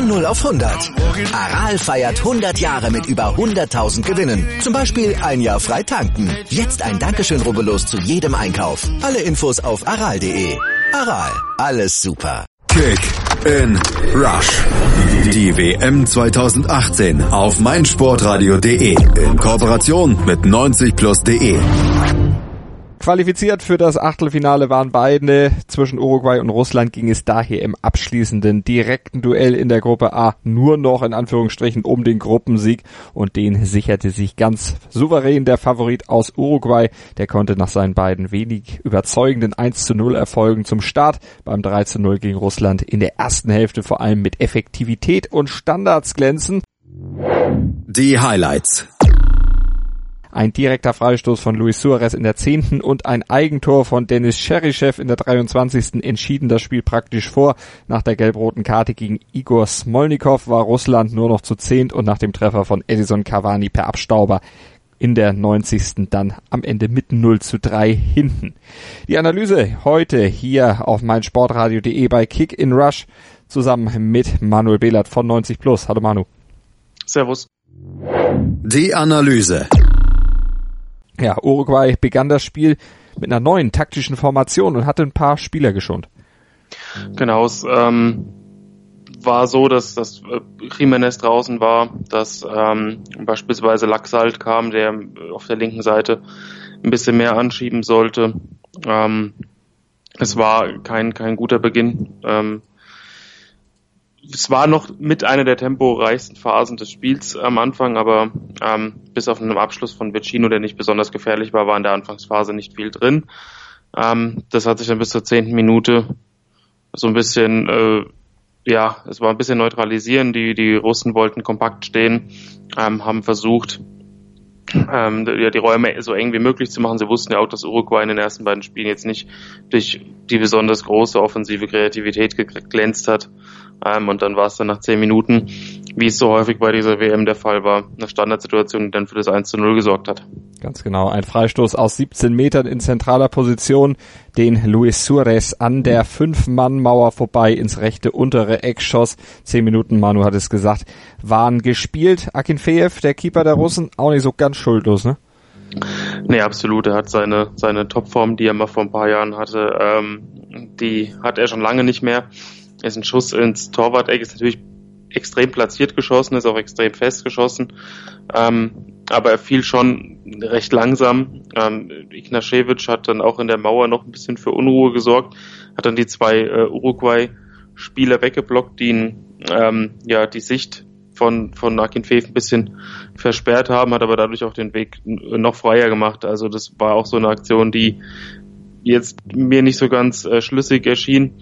Von 0 auf 100. Aral feiert 100 Jahre mit über 100.000 Gewinnen. Zum Beispiel ein Jahr frei tanken. Jetzt ein Dankeschön, rubbellos zu jedem Einkauf. Alle Infos auf aral.de. Aral, alles super. Kick in Rush. Die WM 2018 auf meinsportradio.de in Kooperation mit 90plus.de. Qualifiziert für das Achtelfinale waren beide. Zwischen Uruguay und Russland ging es daher im abschließenden direkten Duell in der Gruppe A nur noch in Anführungsstrichen um den Gruppensieg, und den sicherte sich ganz souverän der Favorit aus Uruguay. Der konnte nach seinen beiden wenig überzeugenden 1:0 Erfolgen zum Start beim 3:0 gegen Russland in der ersten Hälfte vor allem mit Effektivität und Standards glänzen. Die Highlights. Ein direkter Freistoß von Luis Suarez in der 10. und ein Eigentor von Denis Cheryshev in der 23. entschieden das Spiel praktisch vor. Nach der gelb-roten Karte gegen Igor Smolnikov war Russland nur noch zu 10. und nach dem Treffer von Edinson Cavani per Abstauber in der 90. dann am Ende mit 0:3 hinten. Die Analyse heute hier auf meinsportradio.de bei Kick in Rush zusammen mit Manuel Behlert von 90plus. Hallo Manu. Servus. Die Analyse. Ja, Uruguay begann das Spiel mit einer neuen taktischen Formation und hatte ein paar Spieler geschont. Genau, es war so, dass Jiménez draußen war, dass beispielsweise Laxalt kam, der auf der linken Seite ein bisschen mehr anschieben sollte. Es war kein guter Beginn. Es war noch mit einer der temporeichsten Phasen des Spiels am Anfang, aber bis auf einen Abschluss von Vecino, der nicht besonders gefährlich war in der Anfangsphase nicht viel drin. Das hat sich dann bis zur 10. Minute so ein bisschen, es war ein bisschen neutralisieren. Die Russen wollten kompakt stehen, haben versucht, die Räume so eng wie möglich zu machen. Sie wussten ja auch, dass Uruguay in den ersten beiden Spielen jetzt nicht durch die besonders große offensive Kreativität geglänzt hat. Und dann war es dann nach 10 Minuten, wie es so häufig bei dieser WM der Fall war, eine Standardsituation, die dann für das 1:0 gesorgt hat. Ganz genau, ein Freistoß aus 17 Metern in zentraler Position, den Luis Suarez an der 5-Mann-Mauer vorbei ins rechte untere Eck schoss. 10 Minuten, Manu hat es gesagt, waren gespielt. Akinfeev, der Keeper der Russen, auch nicht so ganz schuldlos, ne? Nee, absolut. Er hat seine Topform, die er mal vor ein paar Jahren hatte, die hat er schon lange nicht mehr. Ist ein Schuss ins Torwart-Eck, ist natürlich extrem platziert geschossen, ist auch extrem fest geschossen, aber er fiel schon recht langsam. Ignašević hat dann auch in der Mauer noch ein bisschen für Unruhe gesorgt, hat dann die 2 Uruguay-Spieler weggeblockt, die ihn, die Sicht von Akinfeev ein bisschen versperrt haben, hat aber dadurch auch den Weg noch freier gemacht. Also das war auch so eine Aktion, die jetzt mir nicht so ganz schlüssig erschien.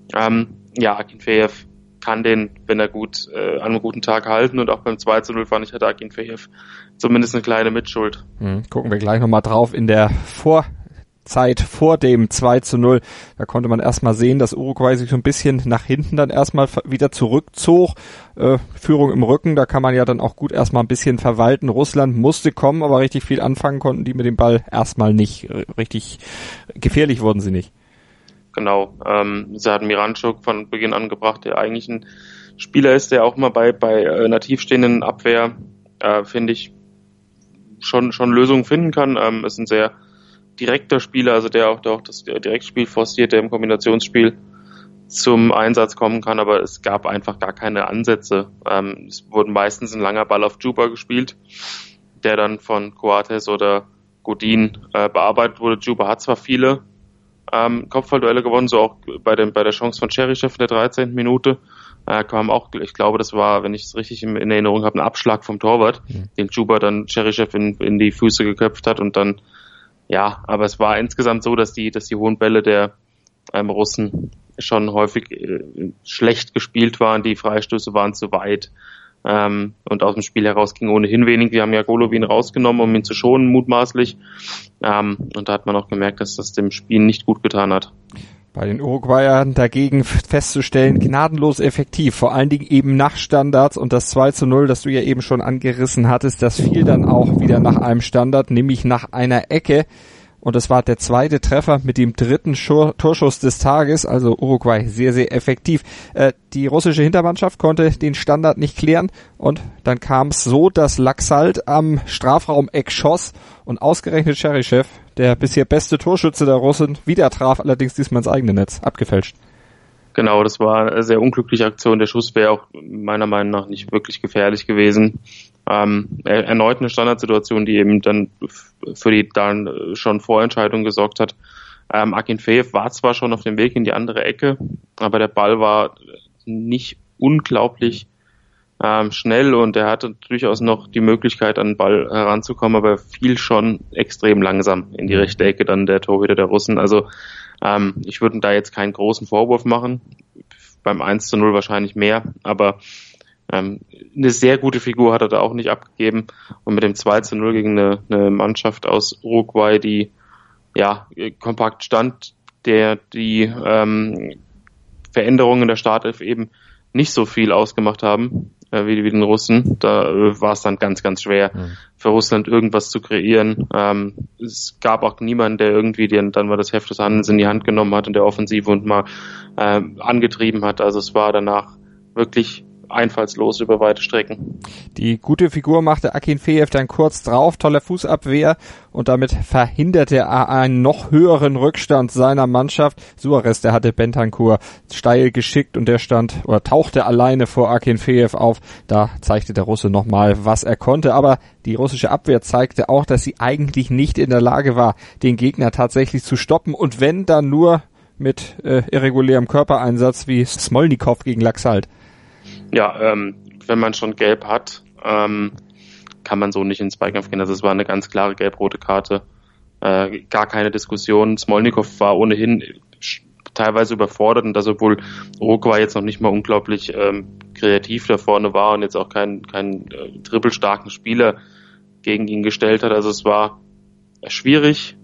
Akinfeev kann den, wenn er gut an einem guten Tag halten, und auch beim 2:0 fand ich, hatte Akinfeev zumindest eine kleine Mitschuld. Gucken wir gleich nochmal drauf in der Vorzeit vor dem 2:0. Da konnte man erstmal sehen, dass Uruguay sich so ein bisschen nach hinten dann erstmal wieder zurückzog. Führung im Rücken, da kann man ja dann auch gut erstmal ein bisschen verwalten. Russland musste kommen, aber richtig viel anfangen konnten die mit dem Ball erstmal nicht. Richtig gefährlich wurden sie nicht. Genau, sie hatten Miranchuk von Beginn an gebracht, der eigentlich ein Spieler ist, der auch mal bei einer tiefstehenden Abwehr, finde ich, schon Lösungen finden kann. Ist ein sehr direkter Spieler, also der auch das Direktspiel forciert, der im Kombinationsspiel zum Einsatz kommen kann, aber es gab einfach gar keine Ansätze. Es wurde meistens ein langer Ball auf Djuba gespielt, der dann von Coates oder Godin bearbeitet wurde. Djuba hat zwar viele Kopfballduelle gewonnen, so auch bei der Chance von Cheryshev in der 13. Minute. Kam auch, ich glaube, das war, wenn ich es richtig in Erinnerung habe, ein Abschlag vom Torwart, den Djuba dann Cheryshev in die Füße geköpft hat, und dann, aber es war insgesamt so, dass die hohen Bälle der Russen schon häufig schlecht gespielt waren, die Freistöße waren zu weit, und aus dem Spiel heraus ging ohnehin wenig. Wir haben ja Golovin rausgenommen, um ihn zu schonen, mutmaßlich, und da hat man auch gemerkt, dass das dem Spiel nicht gut getan hat. Bei den Uruguayern dagegen festzustellen, gnadenlos effektiv, vor allen Dingen eben nach Standards, und das 2:0, das du ja eben schon angerissen hattest, das fiel dann auch wieder nach einem Standard, nämlich nach einer Ecke. Und es war der zweite Treffer mit dem dritten Torschuss des Tages, also Uruguay sehr, sehr effektiv. Die russische Hintermannschaft konnte den Standard nicht klären und dann kam es so, dass Laxalt am Strafraum-Eck schoss und ausgerechnet Cherichev, der bisher beste Torschütze der Russen, wieder traf, allerdings diesmal ins eigene Netz, abgefälscht. Genau, das war eine sehr unglückliche Aktion. Der Schuss wäre auch meiner Meinung nach nicht wirklich gefährlich gewesen. Erneut eine Standardsituation, die eben dann für die dann schon Vorentscheidung gesorgt hat. Akinfeev war zwar schon auf dem Weg in die andere Ecke, aber der Ball war nicht unglaublich schnell und er hatte durchaus noch die Möglichkeit, an den Ball heranzukommen, aber fiel schon extrem langsam in die rechte Ecke dann der Torhüter der Russen. Also ich würde da jetzt keinen großen Vorwurf machen, beim 1:0 wahrscheinlich mehr, aber eine sehr gute Figur hat er da auch nicht abgegeben und mit dem 2:0 gegen eine Mannschaft aus Uruguay, die ja kompakt stand, der die Veränderungen in der Startelf eben nicht so viel ausgemacht haben wie den Russen. Da war es dann ganz, ganz schwer für Russland irgendwas zu kreieren. Es gab auch niemanden, der irgendwie dann mal das Heft des Handelns in die Hand genommen hat in der Offensive und mal angetrieben hat. Also es war danach wirklich einfallslos über weite Strecken. Die gute Figur machte Akinfeev dann kurz drauf, tolle Fußabwehr und damit verhinderte er einen noch höheren Rückstand seiner Mannschaft. Suarez, der hatte Bentancur steil geschickt und der tauchte alleine vor Akinfeev auf. Da zeigte der Russe nochmal, was er konnte, aber die russische Abwehr zeigte auch, dass sie eigentlich nicht in der Lage war, den Gegner tatsächlich zu stoppen und wenn, dann nur mit irregulärem Körpereinsatz wie Smolnikov gegen Laxalt. Ja, wenn man schon gelb hat, kann man so nicht ins Zweikampf gehen. Also es war eine ganz klare gelb-rote Karte. Gar keine Diskussion. Smolnikov war ohnehin teilweise überfordert und das, obwohl Uruguay jetzt noch nicht mal unglaublich kreativ da vorne war und jetzt auch keinen dribbelstarken Spieler gegen ihn gestellt hat. Also es war schwierig.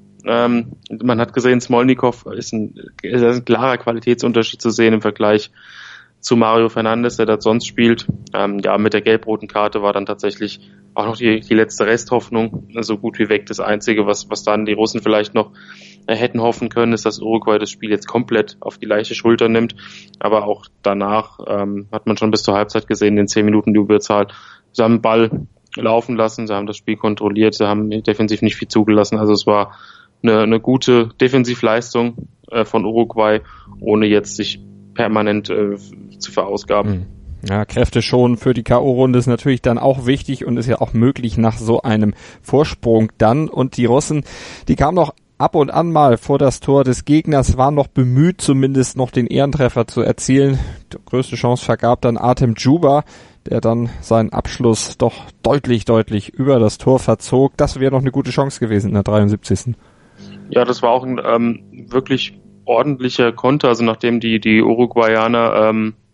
Man hat gesehen, Smolnikov ist ein klarer Qualitätsunterschied zu sehen im Vergleich zu Mario Fernandes, der dort sonst spielt. Mit der gelb-roten Karte war dann tatsächlich auch noch die letzte Resthoffnung so gut wie weg. Das Einzige, was dann die Russen vielleicht noch hätten hoffen können, ist, dass Uruguay das Spiel jetzt komplett auf die leichte Schulter nimmt. Aber auch danach hat man schon bis zur Halbzeit gesehen, in den 10 Minuten die Überzahl. Sie haben den Ball laufen lassen, sie haben das Spiel kontrolliert, sie haben defensiv nicht viel zugelassen. Also es war eine gute Defensivleistung von Uruguay, ohne jetzt sich permanent zu verausgaben. Ja, Kräfte schon für die K.O.-Runde ist natürlich dann auch wichtig und ist ja auch möglich nach so einem Vorsprung dann. Und die Russen, die kamen noch ab und an mal vor das Tor des Gegners, waren noch bemüht, zumindest noch den Ehrentreffer zu erzielen. Die größte Chance vergab dann Artem Djuba, der dann seinen Abschluss doch deutlich über das Tor verzog. Das wäre noch eine gute Chance gewesen in der 73. Ja, das war auch ein wirklich ordentlicher Konter, also nachdem die Uruguayaner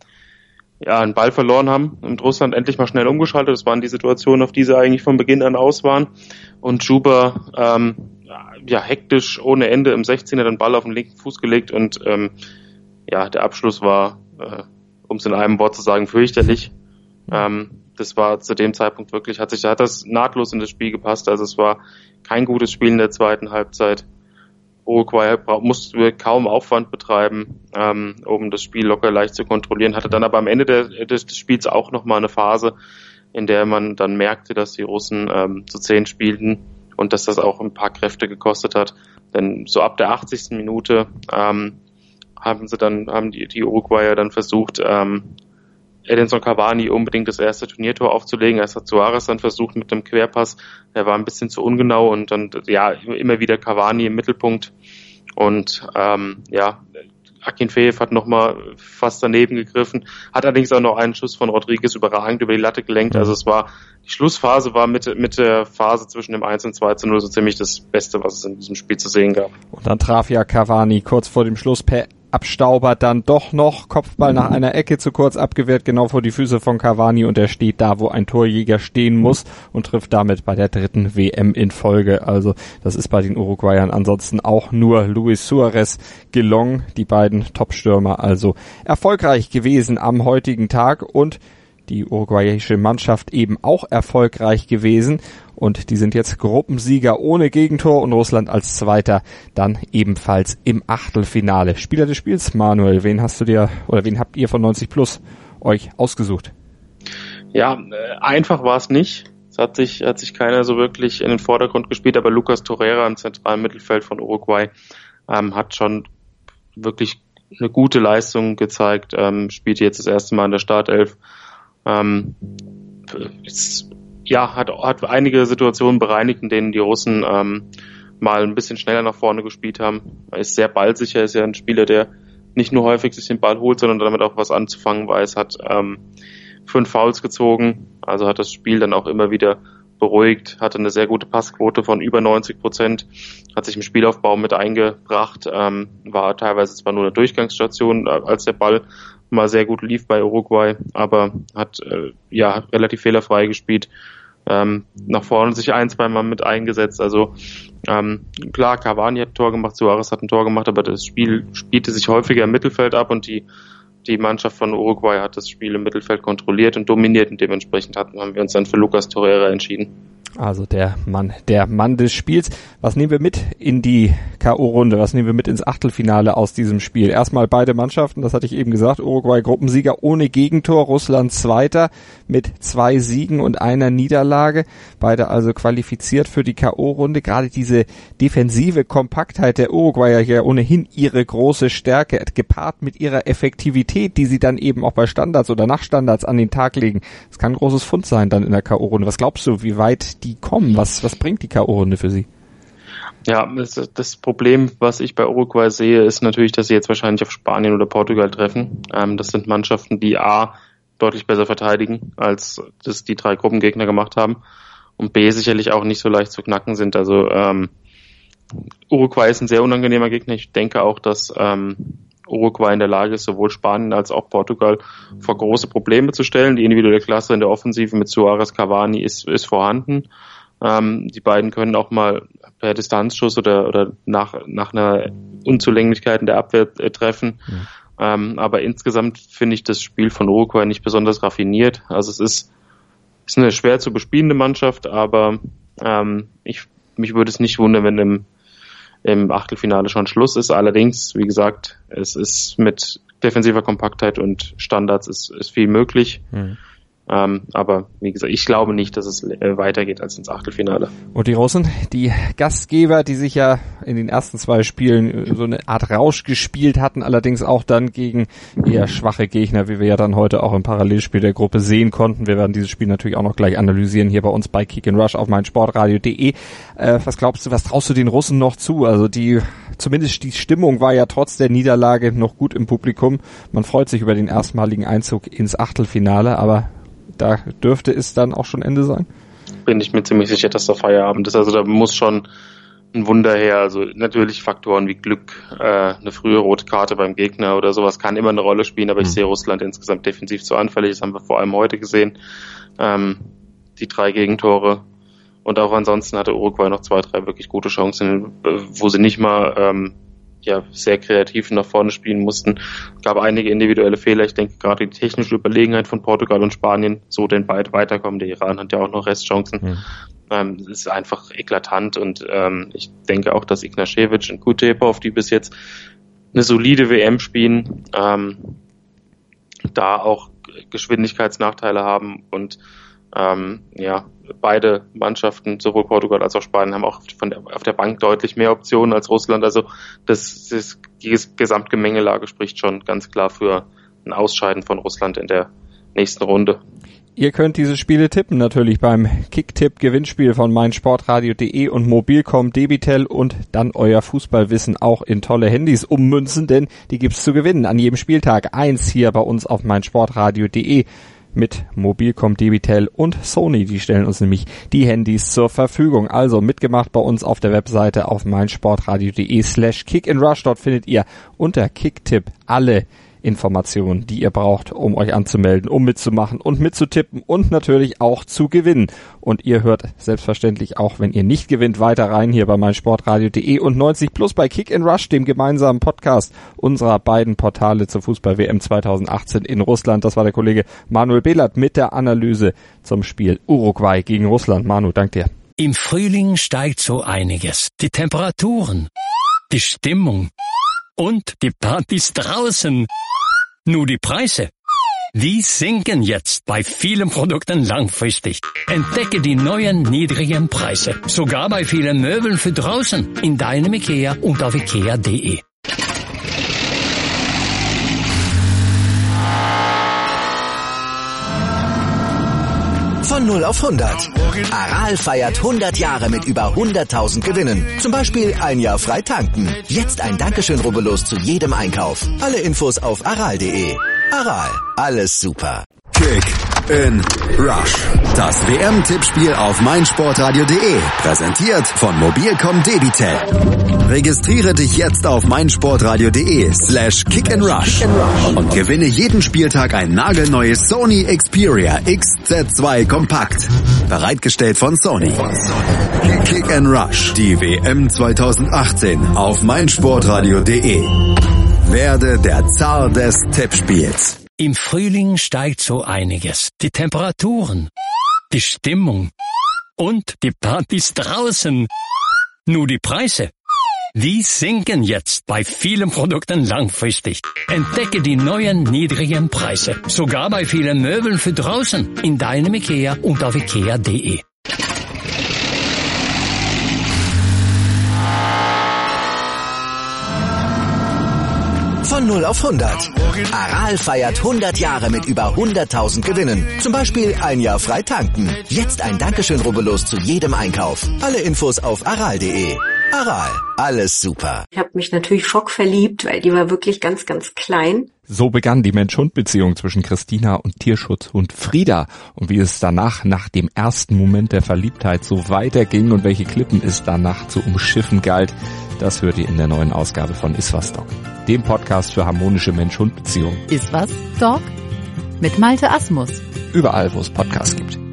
einen Ball verloren haben und Russland endlich mal schnell umgeschaltet. Das waren die Situationen, auf die sie eigentlich von Beginn an aus waren. Und Djuba hektisch ohne Ende im 16er den Ball auf den linken Fuß gelegt und der Abschluss war, um es in einem Wort zu sagen, fürchterlich. Das war zu dem Zeitpunkt wirklich, hat das nahtlos in das Spiel gepasst. Also es war kein gutes Spiel in der zweiten Halbzeit. Uruguay musste kaum Aufwand betreiben, um das Spiel locker leicht zu kontrollieren, hatte dann aber am Ende des Spiels auch nochmal eine Phase, in der man dann merkte, dass die Russen zu 10 spielten und dass das auch ein paar Kräfte gekostet hat. Denn so ab der 80. Minute haben die Uruguayer dann versucht, Edinson Cavani unbedingt das erste Turniertor aufzulegen. Erst hat Suarez dann versucht mit einem Querpass. Der war ein bisschen zu ungenau und dann immer wieder Cavani im Mittelpunkt. Und Akinfeev hat nochmal fast daneben gegriffen, hat allerdings auch noch einen Schuss von Rodriguez überragend über die Latte gelenkt. Also die Schlussphase war mit der Phase zwischen dem 1 und 2:0 so ziemlich das Beste, was es in diesem Spiel zu sehen gab. Und dann traf ja Cavani kurz vor dem Schluss per Abstauber dann doch noch, Kopfball nach einer Ecke zu kurz abgewehrt, genau vor die Füße von Cavani und er steht da, wo ein Torjäger stehen muss und trifft damit bei der 3. WM in Folge. Also das ist bei den Uruguayern ansonsten auch nur Luis Suarez gelungen, die beiden Topstürmer also erfolgreich gewesen am heutigen Tag und die uruguayische Mannschaft eben auch erfolgreich gewesen und die sind jetzt Gruppensieger ohne Gegentor und Russland als Zweiter dann ebenfalls im Achtelfinale. Spieler des Spiels, Manuel, wen habt ihr von 90 Plus euch ausgesucht? Ja, einfach war es nicht. Es hat sich keiner so wirklich in den Vordergrund gespielt, aber Lucas Torreira im zentralen Mittelfeld von Uruguay hat schon wirklich eine gute Leistung gezeigt, spielte jetzt das erste Mal in der Startelf. Hat einige Situationen bereinigt, in denen die Russen mal ein bisschen schneller nach vorne gespielt haben. Er ist sehr ballsicher, ist ja ein Spieler, der nicht nur häufig sich den Ball holt, sondern damit auch was anzufangen weiß, hat 5 Fouls gezogen, also hat das Spiel dann auch immer wieder beruhigt, hatte eine sehr gute Passquote von über 90%, hat sich im Spielaufbau mit eingebracht, war teilweise zwar nur eine Durchgangsstation, als der Ball mal sehr gut lief bei Uruguay, aber hat relativ fehlerfrei gespielt, nach vorne sich 1-2 Mal mit eingesetzt, also klar, Cavani hat ein Tor gemacht, Suarez hat ein Tor gemacht, aber das Spiel spielte sich häufiger im Mittelfeld ab und die Mannschaft von Uruguay hat das Spiel im Mittelfeld kontrolliert und dominiert und dementsprechend haben wir uns dann für Lucas Torreira entschieden. Also der Mann des Spiels. Was nehmen wir mit in die K.O.-Runde? Was nehmen wir mit ins Achtelfinale aus diesem Spiel? Erstmal beide Mannschaften, das hatte ich eben gesagt, Uruguay Gruppensieger ohne Gegentor, Russland Zweiter mit 2 Siegen und einer Niederlage. Beide also qualifiziert für die K.O.-Runde. Gerade diese defensive Kompaktheit der Uruguayer hier ohnehin ihre große Stärke, gepaart mit ihrer Effektivität, die sie dann eben auch bei Standards oder nach Standards an den Tag legen. Das kann ein großes Fund sein dann in der K.O.-Runde. Was glaubst du, wie weit die kommen? Was bringt die K.O.-Runde für sie? Ja, das Problem, was ich bei Uruguay sehe, ist natürlich, dass sie jetzt wahrscheinlich auf Spanien oder Portugal treffen. Das sind Mannschaften, die A, deutlich besser verteidigen, als das die 3 Gruppengegner gemacht haben, und B, sicherlich auch nicht so leicht zu knacken sind. Also Uruguay ist ein sehr unangenehmer Gegner. Ich denke auch, dass Uruguay in der Lage ist, sowohl Spanien als auch Portugal vor große Probleme zu stellen. Die individuelle Klasse in der Offensive mit Suarez, Cavani ist vorhanden. Die beiden können auch mal per Distanzschuss oder nach einer Unzulänglichkeit in der Abwehr treffen. Aber insgesamt finde ich das Spiel von Uruguay nicht besonders raffiniert. Also es ist eine schwer zu bespielende Mannschaft, aber mich würde es nicht wundern, wenn im Achtelfinale schon Schluss ist. Allerdings, wie gesagt, es ist mit defensiver Kompaktheit und Standards ist viel möglich. Aber wie gesagt, ich glaube nicht, dass es weitergeht als ins Achtelfinale. Und die Russen, die Gastgeber, die sich ja in den ersten 2 Spielen so eine Art Rausch gespielt hatten, allerdings auch dann gegen eher schwache Gegner, wie wir ja dann heute auch im Parallelspiel der Gruppe sehen konnten. Wir werden dieses Spiel natürlich auch noch gleich analysieren hier bei uns bei Kick and Rush auf meinsportradio.de. Was glaubst du, was traust du den Russen noch zu? Also zumindest die Stimmung war ja trotz der Niederlage noch gut im Publikum. Man freut sich über den erstmaligen Einzug ins Achtelfinale, aber da dürfte es dann auch schon Ende sein? Bin ich mir ziemlich sicher, dass da Feierabend ist. Also da muss schon ein Wunder her. Also natürlich Faktoren wie Glück, eine frühe rote Karte beim Gegner oder sowas kann immer eine Rolle spielen, aber ich sehe Russland insgesamt defensiv zu anfällig. Das haben wir vor allem heute gesehen. Die 3 Gegentore. Und auch ansonsten hatte Uruguay noch 2, 3 wirklich gute Chancen, wo sie nicht mal sehr kreativ nach vorne spielen mussten. Es gab einige individuelle Fehler. Ich denke gerade die technische Überlegenheit von Portugal und Spanien, so denn bald weiterkommen. Der Iran hat ja auch noch Restchancen. Ist einfach eklatant und ich denke auch, dass Ignašević und Kutepov, die bis jetzt eine solide WM spielen, da auch Geschwindigkeitsnachteile haben und beide Mannschaften, sowohl Portugal als auch Spanien, haben auch auf der Bank deutlich mehr Optionen als Russland. Also die Gesamtgemengelage spricht schon ganz klar für ein Ausscheiden von Russland in der nächsten Runde. Ihr könnt diese Spiele tippen, natürlich beim Kicktipp-Gewinnspiel von meinsportradio.de und Mobilcom Debitel und dann euer Fußballwissen auch in tolle Handys ummünzen, denn die gibt's zu gewinnen an jedem Spieltag. 1 hier bei uns auf meinsportradio.de. Mit Mobilcom, Debitel und Sony. Die stellen uns nämlich die Handys zur Verfügung. Also mitgemacht bei uns auf der Webseite auf meinsportradio.de/kickandrush. Dort findet ihr unter Kicktipp alle Informationen, die ihr braucht, um euch anzumelden, um mitzumachen und mitzutippen und natürlich auch zu gewinnen. Und ihr hört selbstverständlich auch, wenn ihr nicht gewinnt, weiter rein hier bei meinsportradio.de und 90 Plus bei Kick and Rush, dem gemeinsamen Podcast unserer beiden Portale zur Fußball-WM 2018 in Russland. Das war der Kollege Manuel Behlert mit der Analyse zum Spiel Uruguay gegen Russland. Manu, dank dir. Im Frühling steigt so einiges. Die Temperaturen, die Stimmung und die Partys draußen. Nur die Preise, die sinken jetzt bei vielen Produkten langfristig. Entdecke die neuen niedrigen Preise. Sogar bei vielen Möbeln für draußen. In deinem IKEA und auf IKEA.de. Von 0 auf 100. Aral feiert 100 Jahre mit über 100.000 Gewinnen. Zum Beispiel ein Jahr frei tanken. Jetzt ein Dankeschön, rubbellos zu jedem Einkauf. Alle Infos auf aral.de. Aral, alles super. Kick in Rush. Das WM-Tippspiel auf meinsportradio.de. Präsentiert von Mobilcom Debitel. Registriere dich jetzt auf meinsportradio.de/kickandrush und gewinne jeden Spieltag ein nagelneues Sony Xperia XZ2 Kompakt. Bereitgestellt von Sony. Kick and Rush. Die WM 2018 auf meinsportradio.de. Werde der Zar des Tippspiels. Im Frühling steigt so einiges. Die Temperaturen, die Stimmung und die Partys draußen. Nur die Preise, die sinken jetzt bei vielen Produkten langfristig. Entdecke die neuen niedrigen Preise. Sogar bei vielen Möbeln für draußen. In deinem IKEA und auf IKEA.de. Von 0 auf 100. Aral feiert 100 Jahre mit über 100.000 Gewinnen. Zum Beispiel ein Jahr frei tanken. Jetzt ein Dankeschön, rubbellos zu jedem Einkauf. Alle Infos auf aral.de. Aral, alles super. Ich habe mich natürlich schockverliebt, weil die war wirklich ganz, ganz klein. So begann die Mensch-Hund-Beziehung zwischen Christina und Tierschutzhund Frieda. Und wie es danach, nach dem ersten Moment der Verliebtheit, so weiterging und welche Klippen es danach zu umschiffen galt, das hört ihr in der neuen Ausgabe von Iswas Dog, dem Podcast für harmonische Mensch-Hund-Beziehungen. Iswas Dog? Mit Malte Asmus. Überall, wo es Podcasts gibt.